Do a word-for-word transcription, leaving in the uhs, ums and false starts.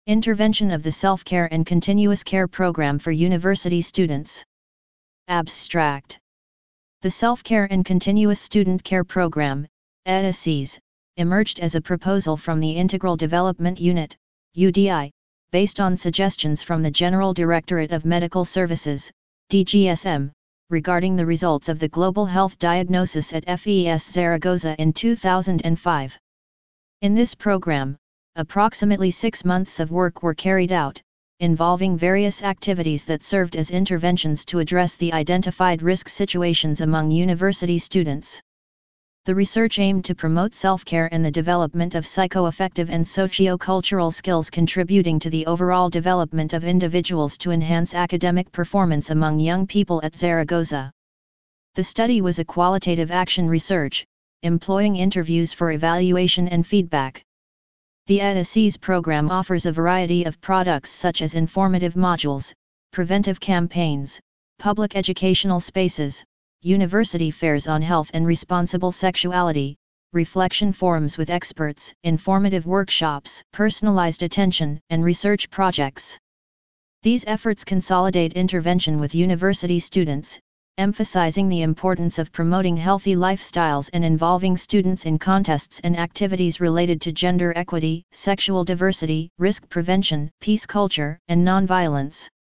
Intervention of the Self-Care and Continuous Care Program for University Students. Abstract. The Self-Care and Continuous Student Care Program, E D S I S, emerged as a proposal from the Integral Development Unit, U D I, based on suggestions from the General Directorate of Medical Services, D G S M, regarding the results of the Global Health Diagnosis at F E S Zaragoza in two thousand five. In this program, approximately six months of work were carried out, involving various activities that served as interventions to address the identified risk situations among university students. The research aimed to promote self-care and the development of psychoaffective and socio-cultural skills contributing to the overall development of individuals to enhance academic performance among young people at Zaragoza. The study was a qualitative action research, employing interviews for evaluation and feedback. The E D S I S program offers a variety of products such as informative modules, preventive campaigns, public educational spaces, university fairs on health and responsible sexuality, reflection forums with experts, informative workshops, personalized attention, and research projects. These efforts consolidate intervention with university students, emphasizing the importance of promoting healthy lifestyles and involving students in contests and activities related to gender equity, sexual diversity, risk prevention, peace culture, and nonviolence.